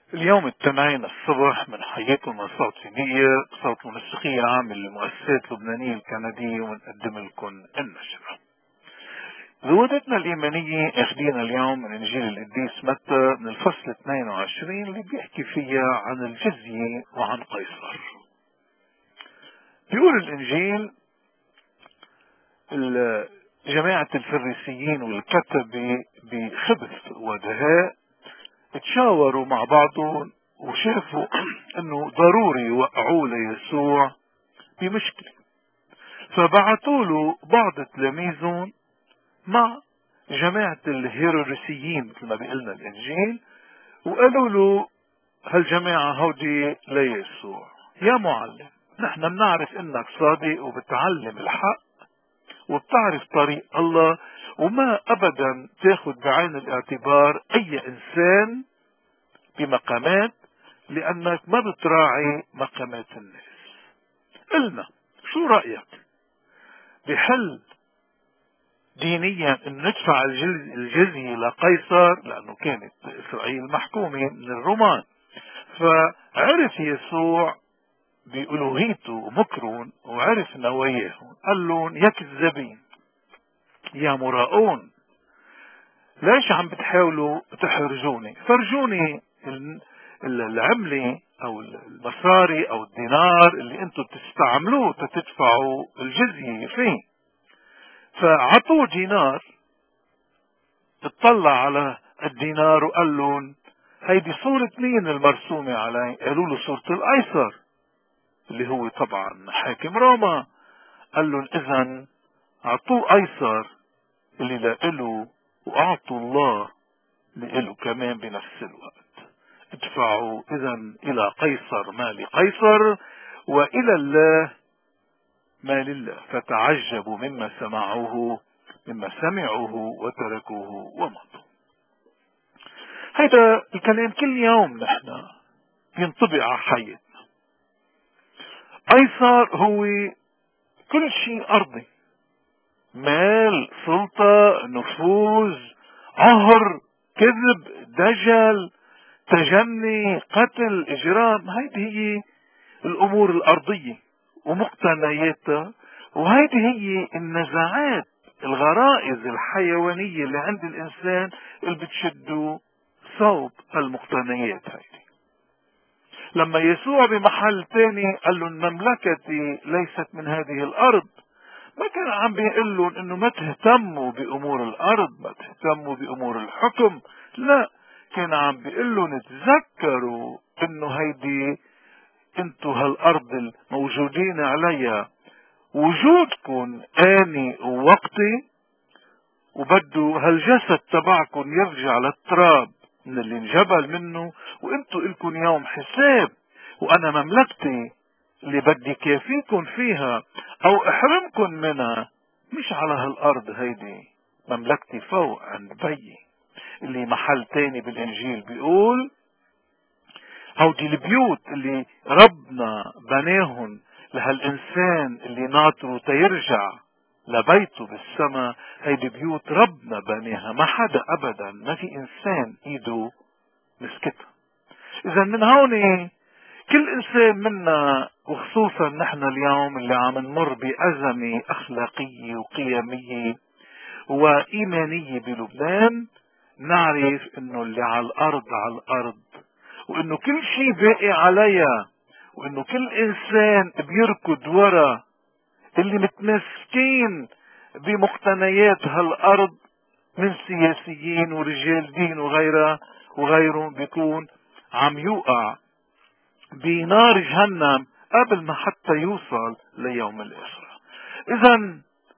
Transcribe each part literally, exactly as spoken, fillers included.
اليوم الاثنين الصبح من حياكم من صوت سينية صوت منسقية عام للمؤسسات اللبنانية الكندية، ونقدم لكم النشرة. زودتنا الإيمانية اخدينا اليوم من إنجيل القديس متى من الفصل اثنين وعشرين اللي بيحكي فيها عن الجزية وعن قيصر. بيقول الإنجيل جماعة الفريسيين والكتبة بخبث ودهاء تشاوروا مع بعضهم وشافوا انه ضروري يوقعوا ليسوع بمشكلة، فبعثوا له بعض تلاميذهم مع جماعة الهيروديسيين مثل ما بيقلنا الانجيل، وقالوا له هالجماعة هودي ليسوع: يا معلم، نحن بنعرف انك صادق وبتعلم الحق وبتعرف طريق الله، وما ابدا تاخد بعين الاعتبار اي انسان بمقامات، لانك ما بتراعي مقامات الناس. قلنا شو رأيك بحل دينيا ان ندفع الجزية لقيصر، لانه كانت اسرائيل محكومة من الرومان؟ فعرف يسوع بألوهيته ومكرون وعرف نواياهم، قال لهم: يا كذابين، يا مراؤون، ليش عم بتحاولوا تحرجوني؟ فرجوني العملة او المصاري او الدينار اللي انتم بتستعملوه تدفعوا الجزية فيه. فعطوه دينار، اطلع على الدينار وقال لهم: هيدي صورة مين المرسومة علي؟ قالوا له: صورة القيصر اللي هو طبعا حاكم روما. قال لهم: اذا اعطوه قيصر اللي لإله، واعطوا الله لإله كمان بنفس الوقت. ادفعوا اذا الى قيصر ما لقيصر، والى الله ما لله. فتعجبوا مما سمعوه مما سمعوه وتركوه ومضوا. هذا الكلام كل يوم نحن ينطبق على حياتنا. قيصر هو كل شيء ارضي: مال، سلطة، نفوذ، عهر، كذب، دجل، تجني، قتل، اجرام. هيدي هي الامور الارضية ومقتنياتها، وهيدي هي النزعات، الغرائز الحيوانية اللي عند الانسان اللي بتشدوا صوب المقتنيات هيدي. لما يسوع بمحل تاني قال لهم: مملكتي ليست من هذه الارض، ما كان عم بيقول لهم انه ما تهتموا بامور الارض، ما تهتموا بامور الحكم، لا، كان عم بيقول لهم: تذكروا انه هيدي انتو هالارض الموجودين عليها وجودكم اني ووقتي، وبدو هالجسد تبعكم يرجع للتراب من اللي انجبل منه، وانتو الكم يوم حساب، وانا مملكتي اللي بدي كافيكم فيها او احرمكم منها مش على هالارض. هيدي مملكتي فوق عند بيي، اللي محل تاني بالانجيل بيقول: هودي البيوت اللي ربنا بناهن لهالإنسان اللي ناطره تيرجع لبيته بالسماء، هيدي بيوت ربنا بناها، ما حدا أبدا، ما في إنسان إيده مسكتها. إذا من هون كل إنسان منا، وخصوصا نحن اليوم اللي عم نمر بأزمة أخلاقية وقيمية وإيمانية بلبنان، نعرف إنه اللي على الأرض على الأرض، وانه كل شيء باقي عليها، وانه كل انسان بيركض ورا اللي متمسكين بمقتنيات هالارض من سياسيين ورجال دين وغيرها وغيرهم، بيكون عم يوقع بنار جهنم قبل ما حتى يوصل ليوم الاخرة. اذا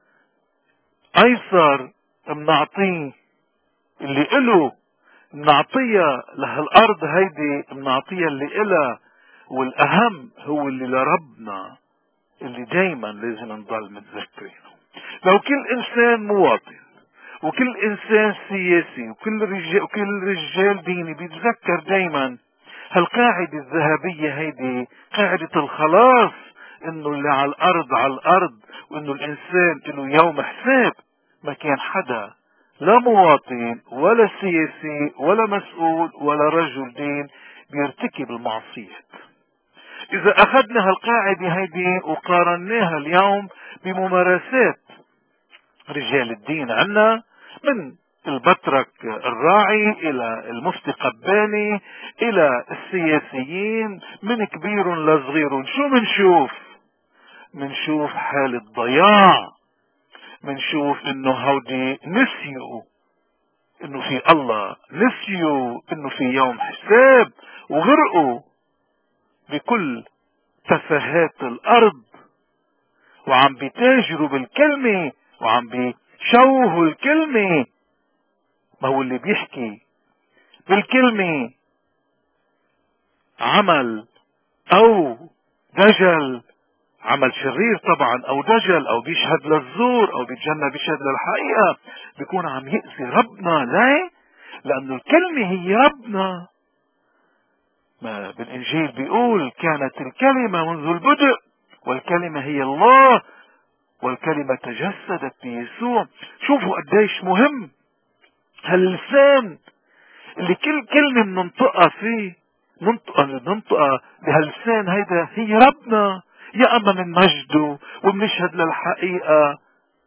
قيصر منعطيه اللي إله، منعطيها لهالارض هيدي، منعطيها اللي إلها، والاهم هو اللي لربنا اللي دايما لازم نضل متذكرينه. لو كل انسان مواطن وكل انسان سياسي وكل رجال وكل رجال ديني بيتذكر دايما هالقاعدة الذهبية هيدي، قاعدة الخلاص، انه اللي على الارض على الارض، وانه الانسان له يوم حساب، ما كان حدا لا مواطن ولا سياسي ولا مسؤول ولا رجل دين بيرتكب المعصيات. اذا اخذنا هالقاعدة هيدي وقارناها اليوم بممارسات رجال الدين عنا، من البطرك الراعي الى المفتي قباني الى السياسيين، من كبير لصغير، شو منشوف؟ منشوف حالة ضياع، منشوف انه هودي نسيوا انه في الله، نسيوا انه في يوم حساب، وغرقوا بكل تفاهات الارض، وعم بيتاجروا بالكلمة، وعم بيشوهوا الكلمة. ما هو اللي بيحكي بالكلمة عمل او دجل، عمل شرير طبعا، او دجل، او بيشهد للزور، او بيتجنى بيشهد للحقيقة، بيكون عم يأذي ربنا. ليه؟ لأنه الكلمة هي ربنا. ما بالإنجيل بيقول كانت الكلمة منذ البدء، والكلمة هي الله، والكلمة تجسدت بيسوع. شوفوا قديش مهم هاللسان اللي كل كلمة بننطقها فيه، ننطقها ننطقها بهاللسان هيدا هي ربنا. يا أما من مجده، وبنشهد للحقيقة،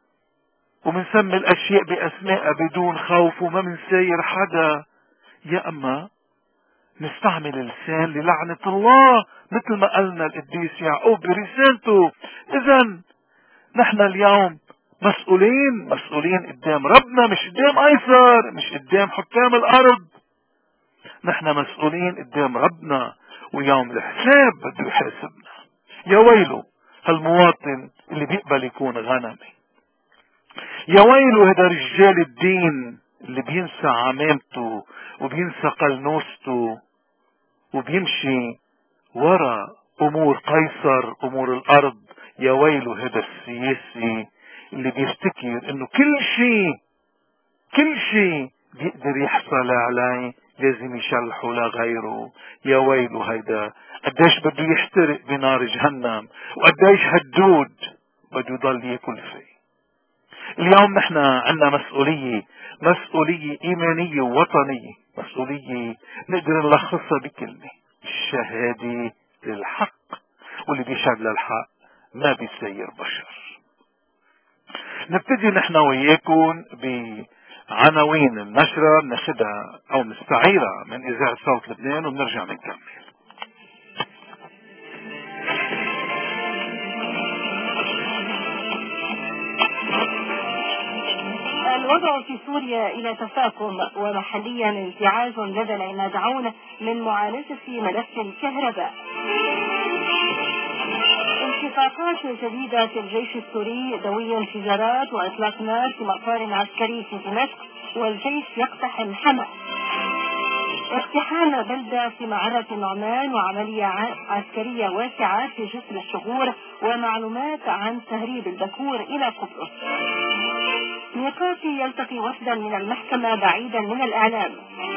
وبنسمي الأشياء بأسماء بدون خوف، وما بنساير حدا. يا أما نستعمل اللسان للعنة الله، مثل ما قالنا القديس يعقوب برسالته. إذن نحن اليوم مسؤولين، مسؤولين قدام ربنا، مش قدام أيسر، مش قدام حكام الأرض. نحن مسؤولين قدام ربنا، ويوم الحساب بده يحاسبنا. يا ويله هالمواطن اللي بيقبل يكون غنمي. يا ويله هذا رجال الدين اللي بينسى عمامته وبينسى قلنوسته، وبيمشي ورا امور قيصر، امور الارض. يا ويله هذا السياسي اللي بيفتكر انه كل شيء كل شيء بيقدر يحصل عليه لازم يشلحه لغيره. يا ويله هيدا قديش بده يحترق بنار جهنم، وقديش هالدود بده يضل ياكل فيه. اليوم نحن عندنا مسؤولية، مسؤولية ايمانية ووطنية، مسؤولية نقدر نلخصها بكلمة: الشهادة للحق. واللي بيشهد للحق ما بيسير بشر. نبتدي نحن وياكم بعناوين النشرة، بناخدها او نستعيرها من اذاعة صوت لبنان، وبنرجع نكمل. الوضع في سوريا إلى تفاقم، ومحليا انزعاج لدى المدعون من معالجة ملف الكهرباء. انشقاقات جديدة في الجيش السوري، دوي انفجارات وإطلاق نار في مطار عسكري في دمشق، والجيش يقتحم حما. اقتحام بلدة في معرة النعمان، وعملية عسكرية واسعة في جسر الشغور، ومعلومات عن تهريب البكور إلى قبرص. ميقاتي يلتقي وفدا من المحكمة بعيدا من الإعلام.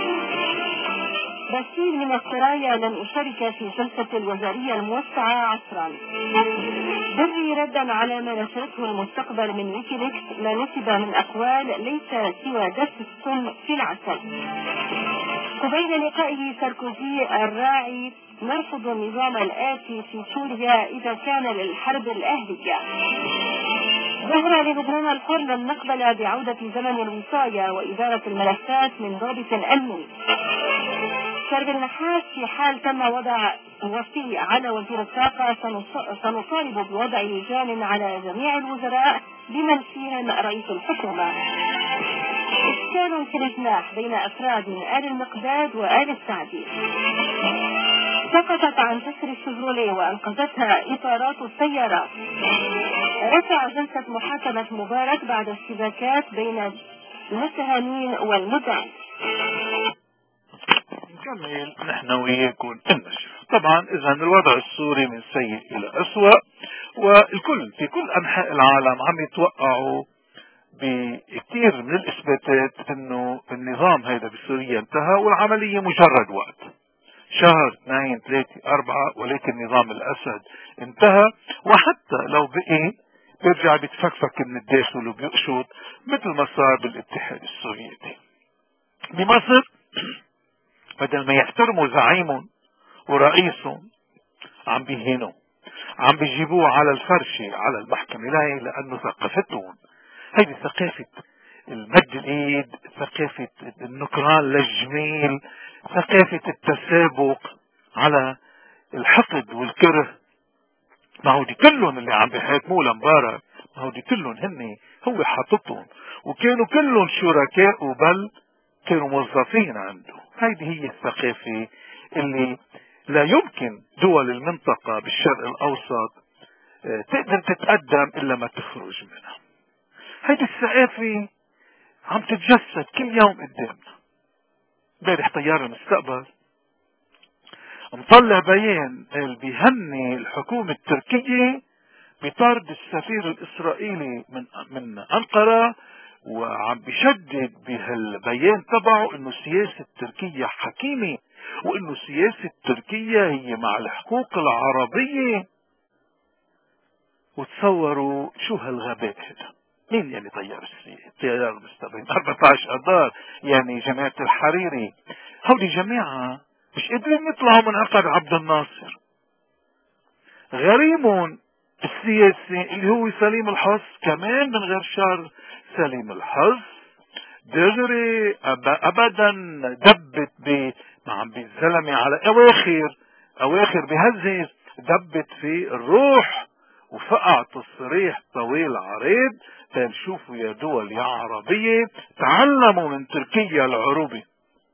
بشير من السرايا لن يشارك في جلسة الوزارية الموسعة عصرا. بري ردا على ما نشرته المستقبل من ويكيليكس، ما نسب من أقوال ليس سوى دس السم في العسل. قبيل لقائه ساركوزي الراعي: نرفض النظام الآتي في سوريا إذا كان للحرب الأهلية. ظهر للبنان الحر: لن نقبل بعودة زمن الوصاية وإدارة الملفات من ضابط أمني. شرب النحاس: في حال تم وضع وصي على وزير الطاقة سنطالب بوضع لجان على جميع الوزراء بمن فيهم رئيس الحكومة. إشكال في الإجناح بين أفراد من آل المقداد وآل السعدي. سقطت عن جسر الشفروليه وأنقذتها إطارات السيارات. رفع جلسة محاكمة مبارك بعد اشتباكات بين المتهمين والمدعي. نكمل نحن وياكم النشر. طبعا اذا الوضع السوري من سيء الى اسوأ، والكل في كل انحاء العالم عم يتوقعوا بكثير من الاثباتات انه النظام هيدا بسوريا انتهى، والعملية مجرد وقت، شهر اثنين ثلاثة اربعة، ولكن نظام الاسد انتهى. وحتى لو بقي بيرجع بيتفكفك من الداخل وبيقشط مثل ما صار بالاتحاد السوفيتي. بمصر بدل ما يحترموا زعيمهم ورئيسهم عم بيهينوا، عم بيجيبوه على الفرشة على المحكمة. لا، لأنه ثقافتهم هيدي ثقافة المد الايد، ثقافة النكران للجميل، ثقافة التسابق على الحقد والكره. ما هو دي كلهم اللي عم بيحاكموه لمبارك، ما هو دي كلهم هن هو حاططهم، وكانوا كلهم شركاء بل كانوا موظفين عنده. هيدي هي الثقافة اللي لا يمكن دول المنطقة بالشرق الأوسط تقدر تتقدم إلا ما تخرج منها. هيدي الثقافة عم تتجسد كل يوم قدامنا. امبارح طيار المستقبل مطلع بيان قال بيهني الحكومة التركية بطرد السفير الإسرائيلي من من أنقرة، وعم بيشدد بهالبيان تبعه انه السياسة التركية حكيمة، وانه السياسة التركية هي مع الحقوق العربية. وتصوروا شو هالغباء هذا. مين يعني طيار الطيار المستقبل أربعة عشر اذار؟ يعني جماعة الحريري، هودي جماعة مش قادرين يطلعوا من عقد عبد الناصر. غريمون السياسي اللي هو سليم الحظ كمان من غير شر. سليم الحظ دغري ابدا دبت ب مع بالزلمه على اواخر اواخر بهزز، دبت في الروح وفقع تصريح طويل عريض. قال شوفوا يا دول يا عربيه تعلموا من تركيا العروبه.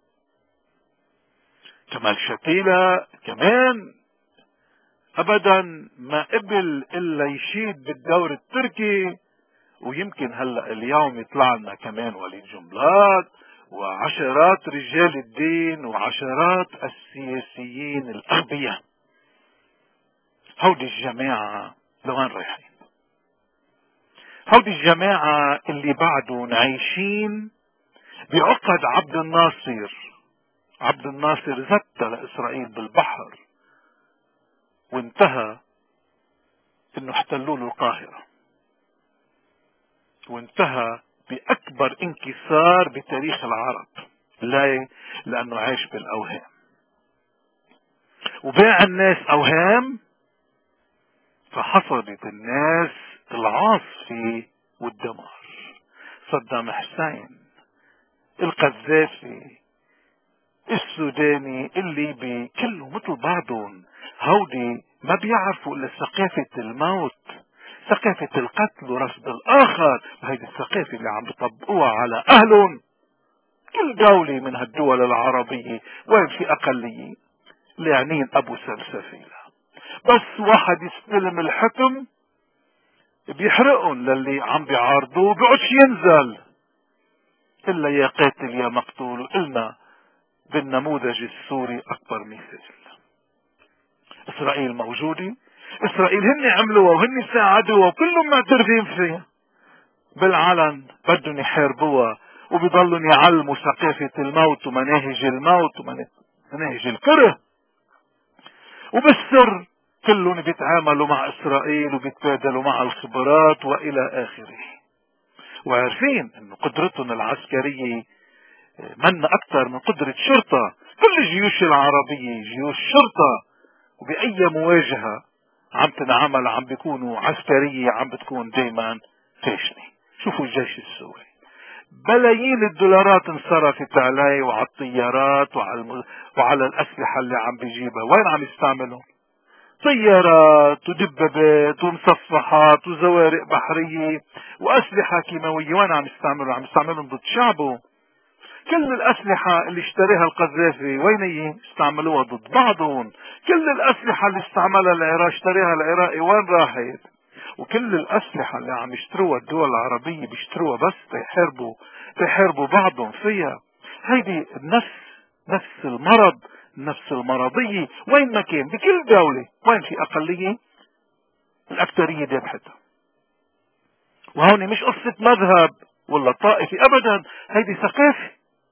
كمال شتيلة كمان ابدا ما قبل الا يشيد بالدور التركي، ويمكن هلا اليوم يطلع لنا كمان وليد جنبلاط وعشرات رجال الدين وعشرات السياسيين الاغبياء. هودي الجماعة لوين رايحين؟ هودي الجماعة اللي بعدهم عايشين بعقد عبد الناصر. عبد الناصر زت لإسرائيل بالبحر وانتهى انه احتلوا له القاهرة، وانتهى باكبر انكسار بتاريخ العرب. ليه؟ لانه عايش بالاوهام وباع الناس اوهام، فحصدت الناس العاصفة والدمار. صدام حسين، القذافي، السوداني، الليبي، كله مثل بعضهم. هودي ما بيعرفوا الا ثقافة الموت، ثقافة القتل ورفض الاخر. وهيدي الثقافة اللي عم بيطبقوها على اهلهم. كل دولة من هالدول العربية وين في اقلية لعنين ابو سلسفيلة، بس واحد يستلم الحكم بيحرقهم للي عم بيعارضوه، بيقعدش ينزل الا يا قاتل يا مقتول. قلنا بالنموذج السوري اكبر مثال. اسرائيل موجودة، اسرائيل هن عملوها وهن ساعدوها وكلهم معترفين فيها بالعلن، بدهم يحاربوها وبيضلوا يعلموا ثقافة الموت ومناهج الموت ومناهج الكره، وبالسر كلهم بيتعاملوا مع اسرائيل وبيتبادلوا مع الخبرات والى اخره. وعارفين انه قدرتهم العسكرية من اكثر من قدرة شرطة. كل الجيوش العربية جيوش شرطة، وبأي مواجهة عم تنعمل عم بيكونوا عسكرية عم بتكون دايما فاشلة. شوفوا الجيش السوري، بلايين الدولارات انصرفت عليه وعلى الطيارات وعلى, الم... وعلى الأسلحة اللي عم بيجيبها. وين عم يستعملهم؟ طيارات ودبابات ومصفحات وزوارق بحرية وأسلحة كيماوية. وين عم يستعملوا؟ عم يستعملهم ضد شعبه. كل الأسلحة اللي اشتراها القذافي وين هي؟ استعملوها ضد بعضهم. كل الأسلحة اللي استعملها العراق اشتراها العراقي وين راحت؟ وكل الأسلحة اللي عم يشتروها الدول العربية بيشتروها بس تيحاربوا تيحاربوا بعضهم فيها. هيدي النفس، نفس المرض، نفس المرضية وين ما كان بكل دولة. وين في أقلية الأكثرية ذبحتها. وهون مش قصة مذهب ولا طائفة أبدا، هيدي ثقافة،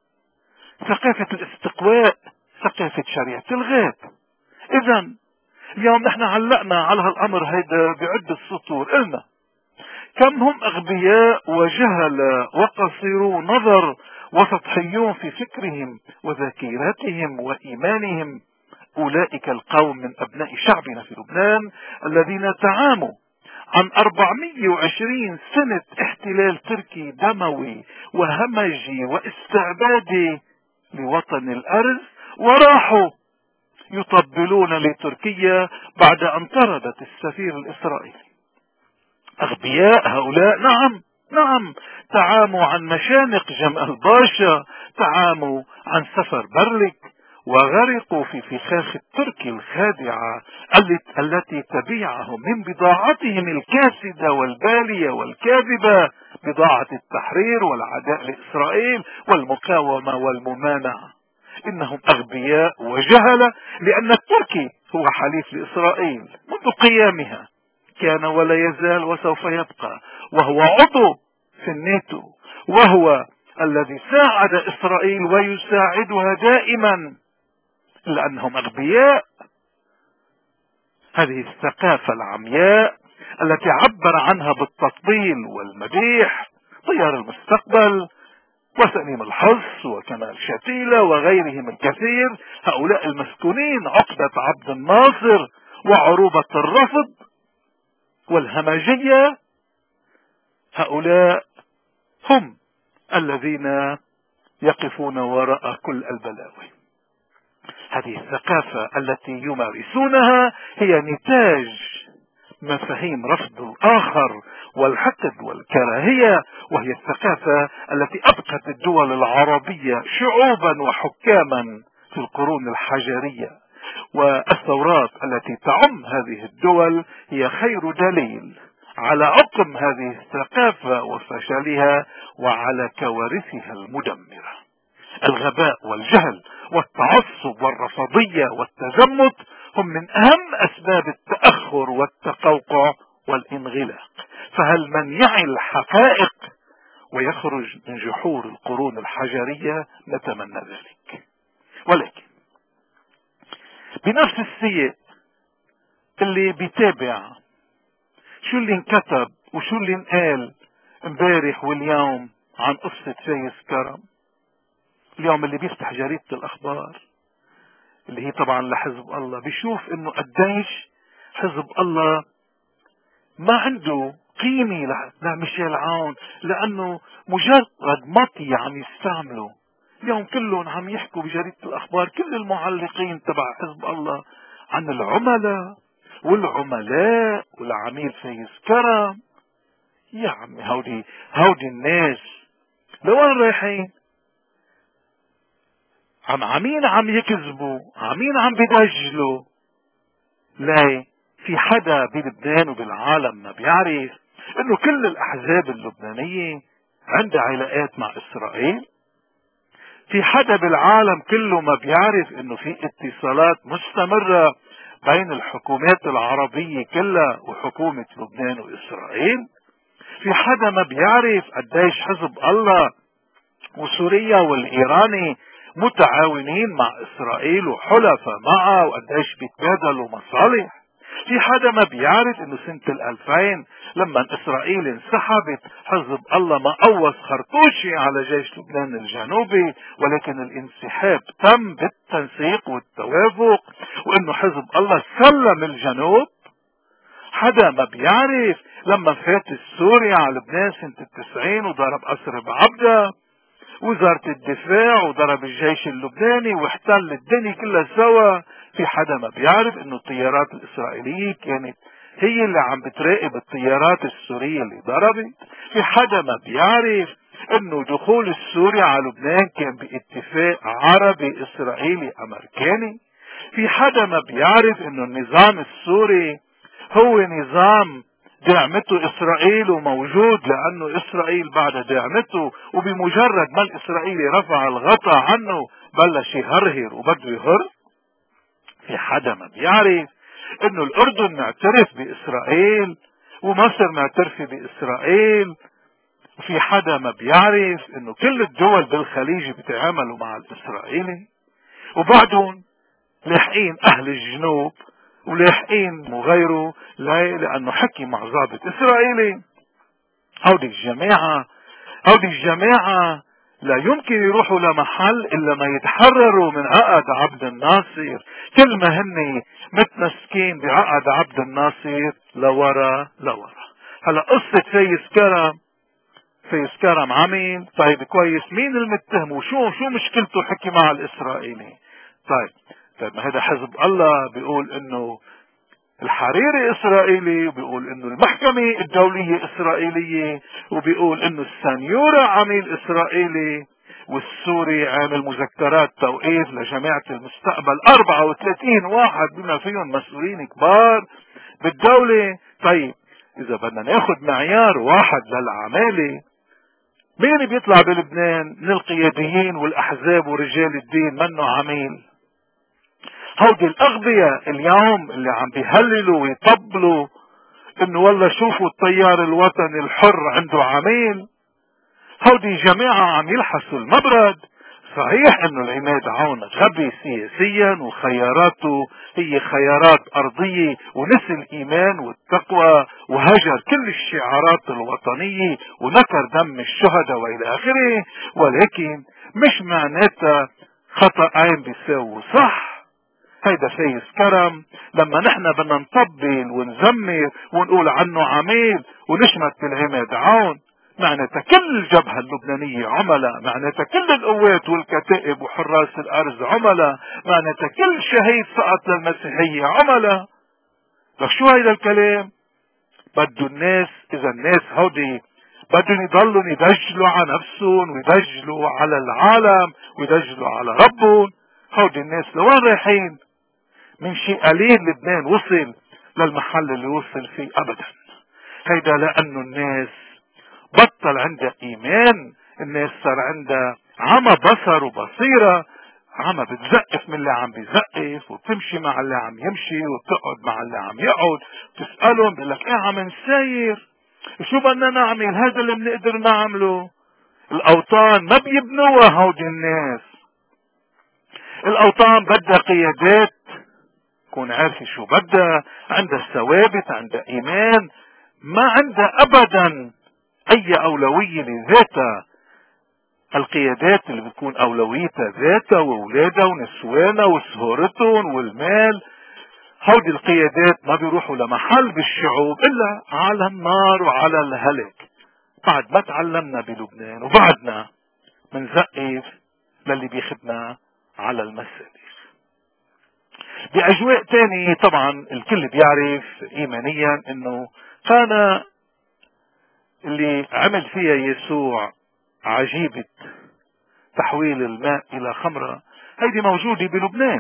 ثقافة الاستقواء، ثقافة شريعة الغاب. اذا اليوم نحن علقنا على هالامر هيدا بعدة سطور. قلنا كم هم اغبياء وجهل وقصروا نظر وسطحيون في فكرهم وذاكرتهم وإيمانهم. أولئك القوم من أبناء شعبنا في لبنان الذين تعاموا عن أربعمائة وعشرين سنة احتلال تركي دموي وهمجي واستعبادي لوطن الأرز، وراحوا يطبلون لتركيا بعد أن طردت السفير الإسرائيلي. أغبياء هؤلاء، نعم نعم، تعاموا عن مشانق جمال باشا، تعاموا عن سفر برلك، وغرقوا في فخاخ التركي الخادعة التي تبيعهم من بضاعتهم الكاسدة والبالية والكاذبة، بضاعة التحرير والعداء لإسرائيل والمقاومة والممانعة. إنهم أغبياء وجهلة، لأن التركي هو حليف لإسرائيل منذ قيامها، كان ولا يزال وسوف يبقى، وهو عضو في الناتو، وهو الذي ساعد إسرائيل ويساعدها دائما، لأنهم أغبياء. هذه الثقافة العمياء التي عبر عنها بالتطبيل والمديح طيار المستقبل وسليم الحص وكمال شتيلة وغيرهم الكثير، هؤلاء المسكونين عقدة عبد الناصر وعروبة الرفض والهمجية، هؤلاء هم الذين يقفون وراء كل البلاوي. هذه الثقافة التي يمارسونها هي نتاج مفاهيم رفض الآخر والحقد والكراهية، وهي الثقافة التي أبقت الدول العربية شعوبا وحكاما في القرون الحجرية، والثورات التي تعم هذه الدول هي خير دليل على عقم هذه الثقافة وفشلها وعلى كوارثها المدمرة. الغباء والجهل والتعصب والرفضية والتزمت هم من أهم أسباب التأخر والتقوقع والانغلاق. فهل من يعي الحقائق ويخرج من جحور القرون الحجرية؟ نتمنى ذلك. ولكن بنفس السياق اللي بيتابع شو اللي انكتب وشو اللي انقال امبارح واليوم عن قصة فايز كرم، اليوم اللي بيفتح جريدة الأخبار اللي هي طبعا لحزب الله، بيشوف انه قديش حزب الله ما عنده قيمة لميشيل عون، لانه مجرد مطي عم يستعمله. اليوم كلهم عم يحكوا بجريدة الأخبار، كل المعلقين تبع حزب الله، عن العملاء والعملاء والعميل فايز كرم. يا عمي هودي هودي الناس لوين رايحين؟ عم عمين عم يكذبوا، عمين عم بدجلوا. لا في حدا بلبنان وبالعالم ما بيعرف انه كل الاحزاب اللبنانية عندها علاقات مع اسرائيل؟ في حدا بالعالم كله ما بيعرف انه في اتصالات مستمرة بين الحكومات العربية كلها وحكومة لبنان واسرائيل؟ في حدا ما بيعرف قديش حزب الله وسوريا والايراني متعاونين مع اسرائيل وحلفاء معها وقديش بيتبادلوا مصالح؟ في حدا ما بيعرف انه سنة الالفين لما اسرائيل انسحبت حزب الله ما قوص خرطوشي على جيش لبنان الجنوبي، ولكن الانسحاب تم بالتنسيق والتوافق، وانه حزب الله سلم الجنوب؟ حدا ما بيعرف لما فات السوري على لبنان سنة التسعين وضرب قصر بعبدة وزارة الدفاع وضرب الجيش اللبناني واحتل الدنيا كلها سوا؟ في حدا ما بيعرف انه الطيارات الاسرائيلية كانت هي اللي عم بتراقب الطيارات السورية اللي ضربت؟ في حدا ما بيعرف انه دخول السوري على لبنان كان باتفاق عربي اسرائيلي امريكاني؟ في حدا ما بيعرف انه النظام السوري هو نظام دعمته اسرائيل وموجود لانه اسرائيل بعد دعمته، وبمجرد ما الاسرائيلي رفع الغطاء عنه بلش يهرهر وبده يهر؟ في حدا ما بيعرف انه الاردن معترف باسرائيل ومصر معترفة باسرائيل؟ وفي حدا ما بيعرف انه كل الدول بالخليج بيتعاملوا مع الاسرائيلي؟ وبعدهم لاحقين اهل الجنوب ولاحقين وغيره لانه حكي مع ضابط اسرائيلي. هودي الجماعة هودي الجماعة لا يمكن يروحوا لمحل الا ما يتحرروا من عقد عبد الناصر. كل ما هن متمسكين بعقد عبد الناصر لورا لورا. هلا قصة فايز كرم، فايز كرم عميل، طيب كويس، مين المتهم وشو شو مشكلته حكي مع الاسرائيلي؟ طيب طيب ما هذا حزب الله بيقول انه الحريري اسرائيلي، وبيقول انه المحكمة الدولية اسرائيلية، وبيقول انه السنيورة عميل اسرائيلي، والسوري عامل مذكرات توقيف لجماعة المستقبل أربعة وثلاثين واحد بما فيهم مسؤولين كبار بالدولة. طيب اذا بدنا ناخد معيار واحد للعمالة، مين بيطلع بلبنان من القياديين والاحزاب ورجال الدين منه عميل؟ هودي الاغبياء اليوم اللي عم بيهللوا ويطبلوا انه والله شوفوا التيار الوطني الحر عنده عميل، هودي جماعة عم يلحسوا المبرد. صحيح انه العماد عون غبي سياسيا وخياراته هي خيارات ارضية، ونسي الايمان والتقوى وهجر كل الشعارات الوطنية ونكر دم الشهداء والى اخره، ولكن مش معناتها خطأين بيساووا صح. هيدا فايز كرم لما نحن بدنا نطبل ونزمر ونقول عنه عميل ونشمت بالعماد عون، معناتها كل الجبهة اللبنانية عملاء، معناتها كل القوات والكتائب وحراس الارز عملاء، معناتها كل شهيد سقط للمسيحية عملاء. لك شو هيدا الكلام؟ بدو الناس، اذا الناس هودي بدهم يضلوا يدجلوا على نفسهم ويدجلوا على العالم ويدجلوا على ربهم، هودي الناس لوين رايحين؟ من شيء قليل لبنان وصل للمحل اللي وصل فيه ابدا. هيدا لانه الناس بطل عندها ايمان، الناس صار عندها عمى بصر وبصيرة، عمى بتزقف من اللي عم بيزقف وتمشي مع اللي عم يمشي وتقعد مع اللي عم يقعد، تسألهم بيقول لك ايه عم نساير، شو بدنا نعمل، هذا اللي بنقدر نعمله. الاوطان ما بيبنوها هودي الناس، الاوطان بدها قيادات تكون عارفة شو بدها، عندها ثوابت، عندها ايمان، ما عندها ابدا اي اولوية لذاتها. القيادات اللي بتكون اولويتها ذاتها واولادها ونسوانها وسهورتهم والمال، هودي القيادات ما بيروحوا لمحل بالشعوب الا على النار وعلى الهلك. بعد ما تعلمنا بلبنان وبعدنا منزقف للي بيخدنا على المسالخ. باجواء تانية طبعا الكل بيعرف ايمانيا انه كان اللي عمل فيها يسوع عجيبة تحويل الماء الى خمرة هيدي موجودة بلبنان.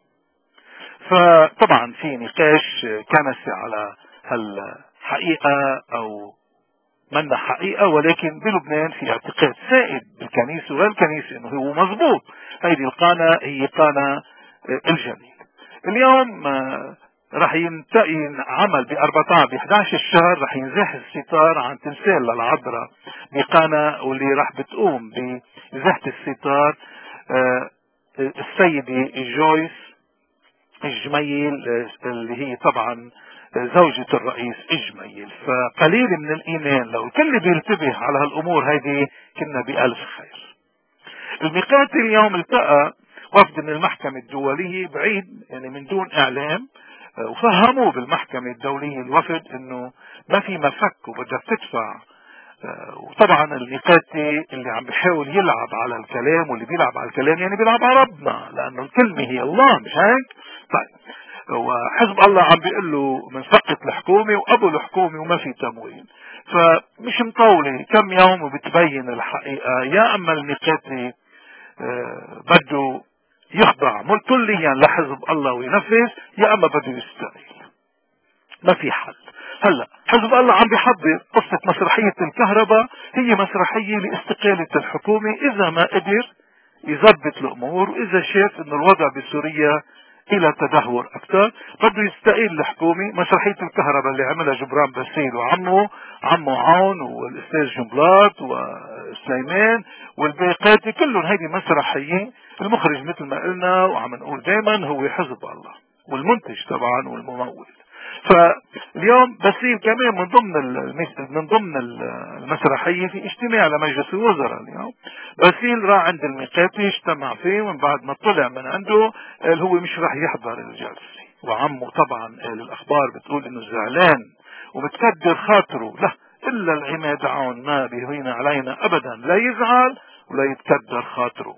فطبعا في نقاش كنسي على هالحقيقة او منا حقيقة، ولكن بلبنان في اعتقاد سائد بالكنيسة والكنيسة انه هو مضبوط، هيدي القانة هي قانة الجميل. اليوم رح ينتقي عمل ب أربعة ب إحدى عشر الشهر رح ينزاح الستار عن تمثال للعذراء بقانا، واللي رح بتقوم بزحت الستار السيدة جويس الجميل اللي هي طبعا زوجة الرئيس الجميل. فقليل من الايمان لو الكل بينتبه على هالامور هيدي كنا بألف خير. الميقاتي اليوم التقى وفد من المحكمة الدولية بعيد يعني من دون اعلام، وفهموه بالمحكمة الدولية الوفد انه ما في مفك وبدك تدفع. وطبعا الميقاتي اللي عم بيحاول يلعب على الكلام، واللي بيلعب على الكلام يعني بيلعب على ربنا، لانه الكلمة هي الله مش هيك؟ طيب وحزب الله عم بيقول له من سقط الحكومة وابو الحكومة وما في تموين، فمش مطولة كم يوم وبتبين الحقيقة. يا اما الميقاتي آه بده يخضع كليا لحزب الله وينفذ، يا اما بده يستقيل، ما في حل. هلا حزب الله عم بيحضر قصة مسرحية الكهرباء، هي مسرحية لاستقالة الحكومة اذا ما قدر يضبط الامور، واذا شاف انه الوضع بسوريا الى تدهور اكثر بده يستقيل الحكومة. مسرحية الكهرباء اللي عملها جبران باسيل وعمه عمه عون والاستاذ جنبلاط وسليمان والباقاتي كلهم هيدي مسرحية. المخرج مثل ما قلنا وعم نقول دائما هو حزب الله، والمنتج طبعا والممول. فاليوم بصير كمان من ضمن من ضمن المسرحية في اجتماع لمجلس الوزراء اليوم. باسيل راح عند الميقاتي اجتمع فيه، ومن بعد ما طلع من عنده قال هو مش راح يحضر الجلسة، وعمه طبعا قال الاخبار بتقول انه زعلان وبتكدر خاطره. لا، الا العماد عون ما بيهين علينا ابدا، لا يزعل ولا يتكدر خاطره.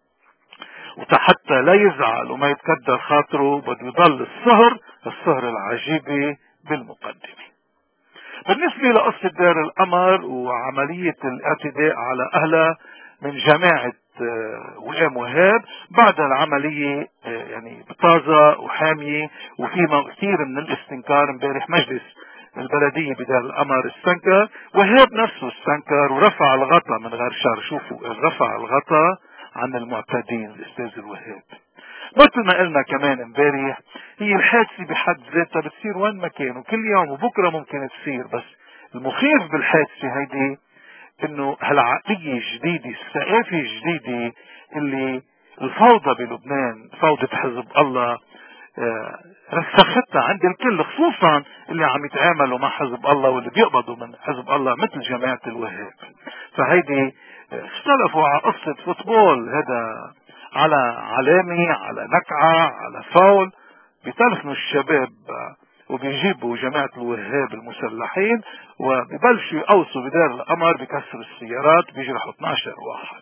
وحتى لا يزعل وما يتكدر خاطره بده يضل السهر السهر العجيبة بالمقدمة. بالنسبة لقصة دار القمر وعملية الاعتداء على أهلها من جماعة وئام وهاب، بعد العملية يعني بطازة وحامية وفي كثير من الاستنكار. امبارح مجلس البلدية بدار القمر استنكر، وهاب نفسه استنكر ورفع الغطا من غير شر. شوفوا، رفع الغطا عن المعتدين الاستاذ الوهاب. مثل ما قلنا كمان امبارح، هي الحادثة بحد ذاتها بتصير وين ما كان وكل يوم وبكرة ممكن تصير، بس المخيف بالحادثة هيدي انه هالعقلية الجديدة الثقافة الجديدة اللي الفوضى بلبنان، فوضى حزب الله، آه رسختها عند الكل، خصوصا اللي عم يتعاملوا مع حزب الله واللي بيقبضوا من حزب الله مثل جماعة الوهاب. فهيدي اختلفوا على قصة فوتبول، هذا على علامة، على نكعة، على فاول، بيتلفنوا الشباب وبيجيبوا جماعة الوهاب المسلحين وبيبلشوا يقوصوا بدار القمر، بكسروا السيارات، بيجرحوا اثناشر واحد.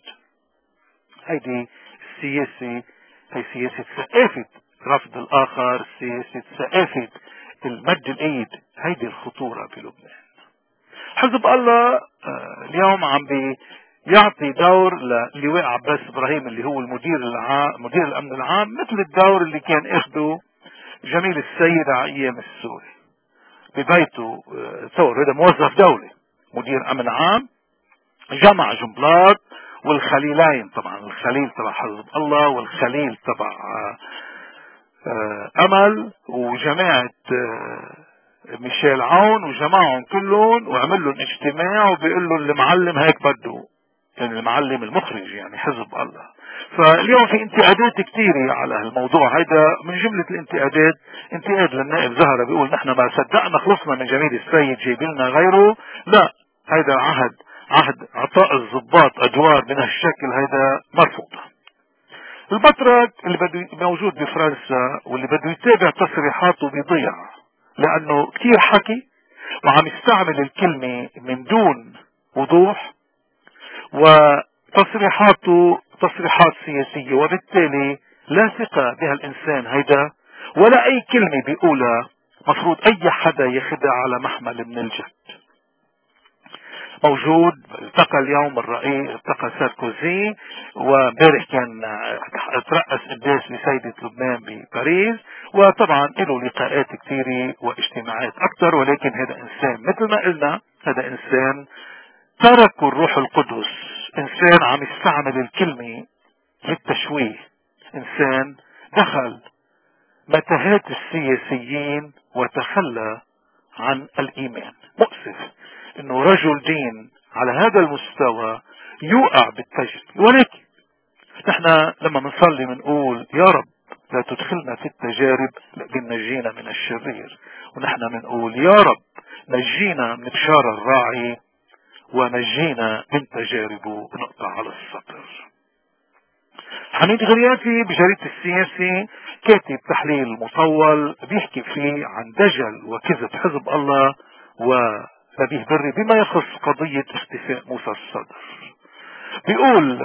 هيدي السياسة، هي سياسة ثقافة رفض الآخر، سياسة ثقافة المد الأيد. هيدي الخطورة بلبنان. حزب الله اليوم عم بي يعطي دور للواء عباس إبراهيم اللي هو المدير العام مدير الأمن العام، مثل الدور اللي كان اخده جميل السيد على أيام السوري ببيته. تصور هذا موظف دولة مدير أمن عام، جمع جنبلاط والخليلين، طبعا الخليل تبع حزب الله والخليل تبع أمل وجماعة ميشيل عون، وجمعهم كلهم وعمل لهم اجتماع وبيقول له المعلم هيك بده، يعني المعلم المخرج يعني حزب الله. فاليوم في انتقادات كثيرة على الموضوع هيدا. من جملة الانتقادات انتقاد للنائب زهرة بيقول نحن ما صدقنا خلصنا من جميل السيد جايب لنا غيره. لا، هيدا عهد عهد عطاء الضباط ادوار من هالشكل، هيدا مرفوض. البطرك اللي بده موجود بفرنسا واللي بده يتابع تصريحاته بيضيع، لانه كثير حكي وعم يستعمل الكلمة من دون وضوح، وتصريحاته تصريحات سياسية، وبالتالي لا ثقة بها الانسان هيدا، ولا اي كلمة بيقولها مفروض اي حدا ياخدها على محمل من الجد. موجود، التقى اليوم الرئيس، التقى ساركوزي، وامبارح كان ترأس قداس لسيدة لبنان بباريس، وطبعا له لقاءات كثيرة واجتماعات اكثر. ولكن هذا انسان مثل ما قلنا، هذا انسان ترك الروح القدس، انسان عم يستعمل الكلمة للتشويه، انسان دخل متاهات السياسيين وتخلى عن الايمان. مؤسف انه رجل دين على هذا المستوى يوقع بالتجربة. ولكن نحن لما بنصلي بنقول يا رب لا تدخلنا في التجارب لكن نجينا من الشرير، ونحن بنقول يا رب نجينا من بشار الراعي ونجينا من تجاربه. نقطع على السطر. حميد غريافي بجريدة السياسي كاتب تحليل مطول بيحكي فيه عن دجل وكذب حزب الله ونبيه بري بما يخص قضية اختفاء موسى الصدر. بيقول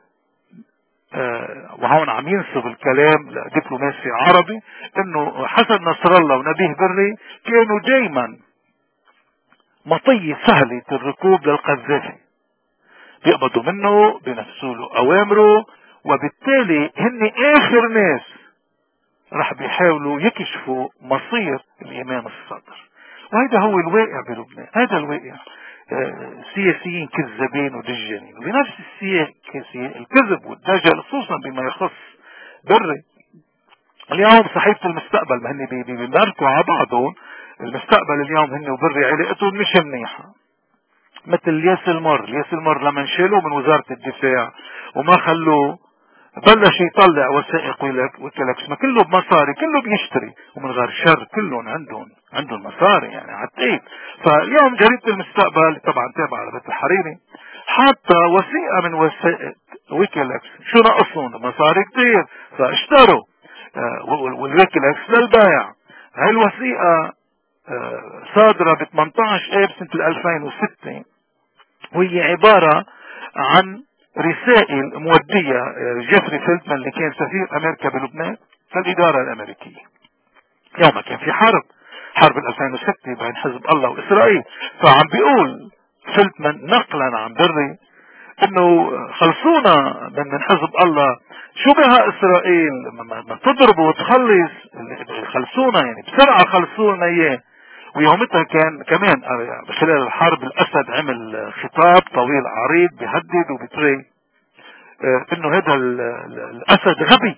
آه وهون عم ينسب الكلام لدبلوماسي عربي انه حسن نصر الله ونبيه بري كانوا دايما مطية سهلة الركوب للقذافي، بيقبضوا منه، بينفذوا له اوامره، وبالتالي هن اخر ناس رح بيحاولوا يكشفوا مصير الامام الصدر. وهذا هو الواقع بلبنان، هذا الواقع. آه سياسيين كذابين ودجالين، وبنفس السياسة الكذب والدجل خصوصا بما يخص بري. اليوم صحيفة المستقبل ما هن بيماركوا على بعضهم، المستقبل اليوم هن وبري علاقتهم مش منيحة، مثل الياس المر. الياس المر لما انشالوا من وزارة الدفاع وما خلوه بلش يطلع وثائق ويكيليكس، ما كله بمصاري، كله بيشتري ومن غير شر، كلهم عندهم عندهم مصاري يعني عالتقيل. فاليوم جريدة المستقبل طبعا تابعة لبيت الحريري حتى وثيقة من وثائق ويكيليكس، شو ناقصهم؟ مصاري كتير فاشتروا والويكيليكس للبيع. هاي الوثيقة صادرة ب ثمانية عشر اب سنة ألفين وستة، وهي عبارة عن رسائل مودية جيفري فيلتمان اللي كان سفير امريكا بلبنان للادارة الامريكية يوم كان في حرب حرب ألفين وستة بين حزب الله واسرائيل. فعم بيقول فيلتمان نقلا عن بري انه خلصونا من من حزب الله، شو بها اسرائيل ما تضربوا وتخلص، خلصونا يعني بسرعة خلصونا اياه. ويومتها كان كمان خلال الحرب الاسد عمل خطاب طويل عريض بيهدد وبيتري اه انه هذا الاسد غبي.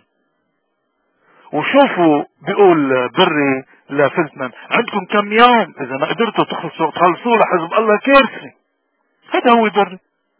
وشوفوا بيقول بري لفيلتمان عندكم كم يوم، اذا ما قدرتوا تخلصوا تخلصوا لحزب الله كارثة. هذا هو بري،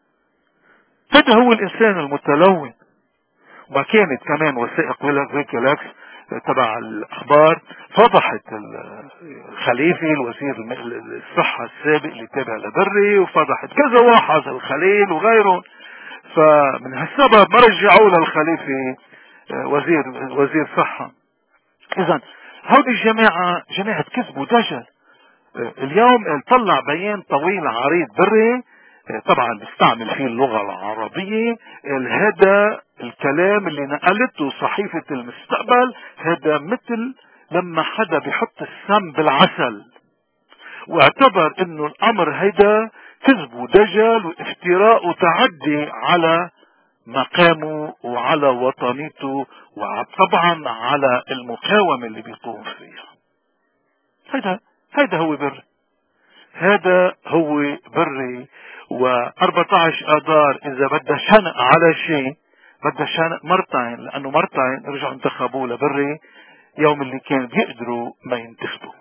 هذا هو الانسان المتلون. وما كانت كمان وثائق ويكيليكس تبع الاخبار فضحت الخليفي الوزير الصحة السابق اللي تابع لبري، وفضحت كذا واحد الخليل وغيره. فمن هالسبب ما رجعوا للخليفي وزير وزير صحة. اذا هودي الجماعة جماعة كذب ودجل. اليوم طلع بيان طويل عريض بري طبعا بيستعمل فيه اللغة العربية. هذا الكلام اللي نقلته صحيفة المستقبل هذا مثل لما حدا بيحط السم بالعسل، واعتبر انه الامر هيدا كذب ودجل وافتراء وتعدي على مقامه وعلى وطنيته وطبعا على المقاومة اللي بيقوم فيها. هيدا هيدا هو بري، هذا هو بري. واربعة عشر اذار اذا بدها شنق على شيء بدها شنق مرتين، لانه مرتين رجعوا انتخبوا لبري يوم اللي كان بيقدروا ما ينتخبوا.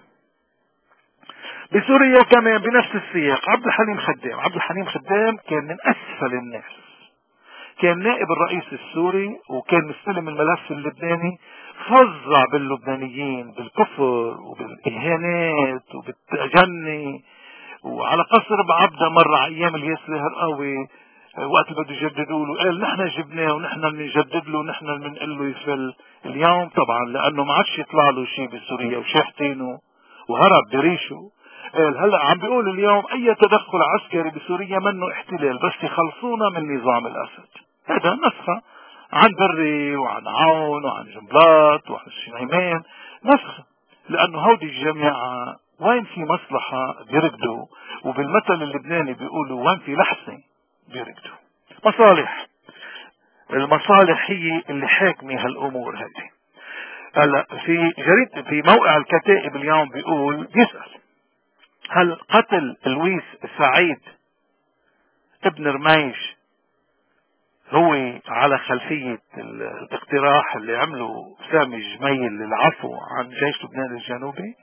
بسوريا كمان بنفس السياق عبد الحليم خدام. عبد الحليم خدام كان من اسفل الناس، كان نائب الرئيس السوري وكان مستلم الملف اللبناني، فظع باللبنانيين بالكفر وبالاهانات وبالتجني. وعلى قصر بعبده مرة ايام الياسر هرقاوي وقت اللي بده يجددوا له قال نحن جبناه ونحن بنجدد له ونحن بنقول له يفل. اليوم طبعا لانه ما عادش يطلع له شيء بسوريا وشاحتينه وهرب بريشه، قال هلا عم بيقول اليوم اي تدخل عسكري بسوريا منه احتلال بس يخلصونا من نظام الاسد. هذا نسخة عن بري وعن عون وعن جنبلاط وعن الشنيمان، نسخة لانه هودي الجماعة وين في مصلحة بيركضوا، وبالمثل اللبناني بيقولوا وين في لحسة بيركضوا. مصالح، المصالح هي اللي حاكمة هالامور هذه. هلا في جريدة في موقع الكتائب اليوم بيقول بيسأل هل قتل لويس سعيد ابن رميش هو على خلفية الاقتراح اللي عمله سامي جميل للعفو عن جيش لبنان الجنوبي؟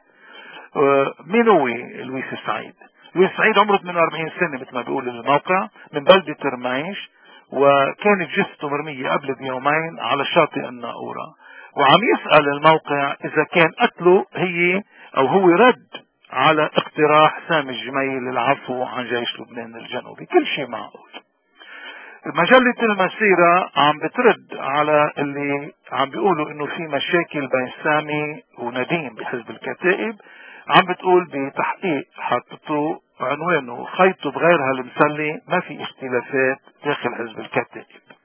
مين هو لويس سعيد؟ لويس سعيد عمره ثمانية وأربعين سنة مثل ما بيقول الموقع، من بلدة رميش، وكانت جثته مرمية قبل بيومين على شاطئ الناقورة. وعم يسأل الموقع اذا كان قتله هي او هو رد على اقتراح سامي الجميل للعفو عن جيش لبنان الجنوبي. كل شيء معقول. مجلة المسيرة عم بترد على اللي عم بيقولوا انه في مشاكل بين سامي ونديم بحزب الكتائب، عم بتقول بتحقيق حطته عنوانه خيطه بغيرها المسلي ما في اختلافات داخل حزب الكتائب.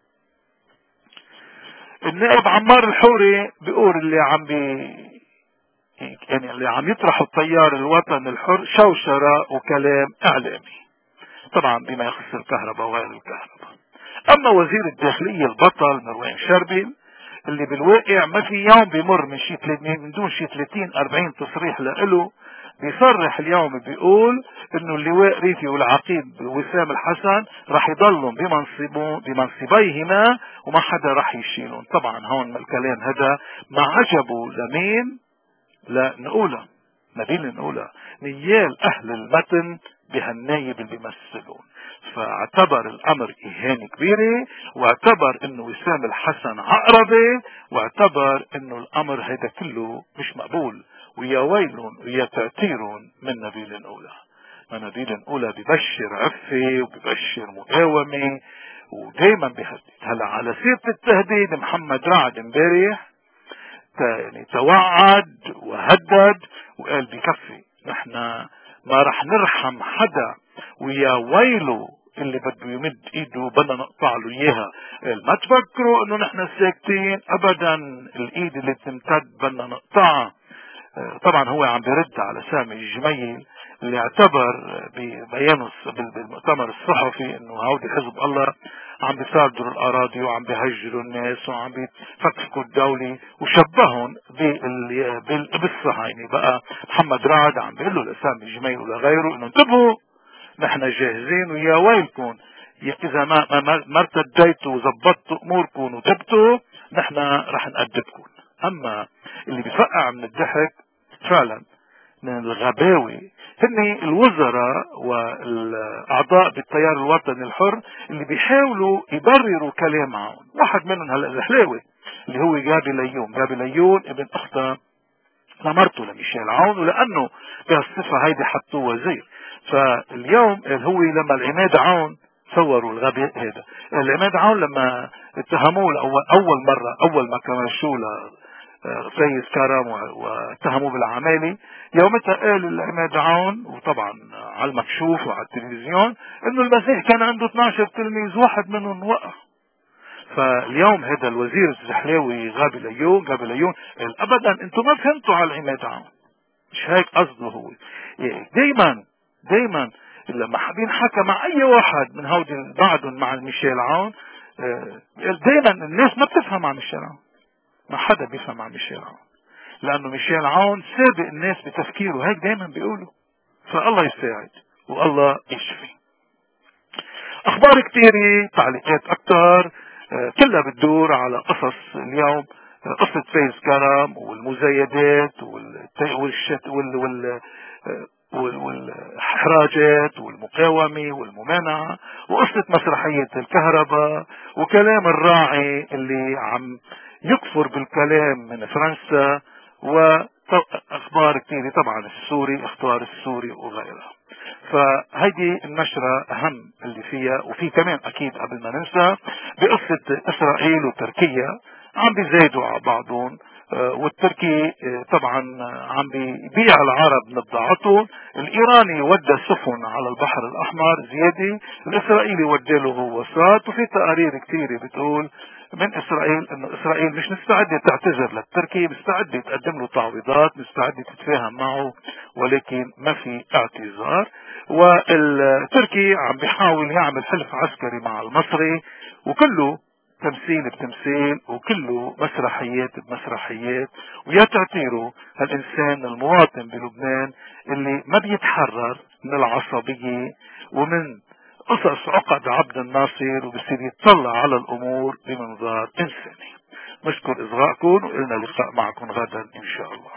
النائب عمار الحوري بيقول اللي عم بي يعني اللي عم يطرحوا التيار الوطني الحر شوشرة وكلام اعلامي طبعا بما يخص الكهرباء وغير الكهرباء. اما وزير الداخلية البطل مروان شربل اللي بالواقع ما في يوم بيمر من شي من دون شي ثلاثين أربعين تصريح له، بيصرح اليوم بيقول انه اللواء ريفي والعقيد وسام الحسن راح يضلوا بمنصبهم بمنصبيهما وما حدا راح يشيلهم. طبعا هون الكلام هذا ما عجبه لمين؟ لنقولها نبيل نقولها نيال اهل المتن بهالنايب اللي بيمثلون. فاعتبر الامر اهانة كبيرة، واعتبر انه وسام الحسن عقربة، واعتبر انه الامر هيدا كله مش مقبول، ويا ويلون ويا تأثيرون من نبيل اولى. نبيل اولى ببشر عفة وببشر مقاومة ودايما بيهدد. هلا على سيرة التهديد، محمد رعد امبارح يعني توعد وهدد وقال بكفي، نحن ما رح نرحم حدا، ويا ويله اللي بده يمد ايده بدنا نقطع له اياها. ما تفكروا انه نحن ساكتين ابدا، الايد اللي تمتد بدنا نقطعها. طبعا هو عم بيرد على سامي الجميل اللي اعتبر ببيانه بالمؤتمر الصحفي انه هودي حزب الله عم بيصادروا الاراضي وعم بيهجروا الناس وعم بيفكفكوا الدولة، وشبههم بالصهاينة. بقى محمد رعد عم بيقول له لسامي الجميل ولغيره انه انتبهوا، نحن جاهزين ويا ويلكم، اذا ما ما ارتديتوا وزبطتوا اموركم وتبتوا نحن رح نأدبكم. اما اللي بيفقع من الضحك فعلا من الغباوي هن الوزراء والاعضاء بالتيار الوطني الحر اللي بيحاولوا يبرروا كلامهم. واحد منهم هلا الحلاوي اللي هو جابي ليون. جابي ليون ابن اختها لمرته لميشيل عون، ولانه بهالصفه هيدي حطوه وزير. فاليوم هو لما العماد عون صوروا الغباء هذا، العماد عون لما اتهموه اول اول مره اول ما كمشوا له فايز كرم واتهموه بالعمالة، يومتها قال العماد عون وطبعا على المكشوف وعلى التلفزيون انه المسيح كان عنده اثناشر تلميذ واحد منهم وقع. فاليوم هذا الوزير الزحلاوي غابي ليون غابي ليون قال ابدا انتم ما فهمتوا على العماد عون، مش هيك قصده هو. يعني دايما دايما لما حابين حكى مع اي واحد من هودي بعدهم مع ميشيل عون، دايما الناس ما بتفهم عن ميشيل عون، ما حدا بيفهم عن ميشيل عون، لانه ميشيل عون سابق الناس بتفكيره، هيك دايما بيقولوا. فالله يساعد والله يشفي. اخبار كثيرة، تعليقات اكثر، كلها بتدور على قصص اليوم، قصة فايز كرم والمزايدات والشت وال وال والحراجات والمقاومة والممانعة، وقصة مسرحية الكهرباء، وكلام الراعي اللي عم يكفر بالكلام من فرنسا، واخبار كثيرة طبعا السوري، اخبار السوري وغيرها. فهيدي النشرة اهم اللي فيها. وفي كمان اكيد قبل ما ننسى بقصة اسرائيل وتركيا عم بيزايدوا على بعضهم، والتركي طبعا عم بيبيع العرب نبضاعتهم، الايراني ودى سفن على البحر الاحمر زيادة، الاسرائيلي ودى له غواصات. وفي تقارير كثيرة بتقول من اسرائيل انه اسرائيل مش مستعدة تعتذر للتركي، مستعدة تقدم له تعويضات، مستعدة تتفاهم معه، ولكن ما في اعتذار. والتركي عم بيحاول يعمل حلف عسكري مع المصري، وكله تمثيل بتمثيل وكله مسرحيات بمسرحيات. ويا تعتيروا هالإنسان المواطن بلبنان اللي ما بيتحرر من العصبية ومن قصص عقد عبد الناصر، وبصير يتطلع على الأمور بمنظار إنساني. نشكر إصغائكم، وإلنا لقاء معكم غدا إن شاء الله.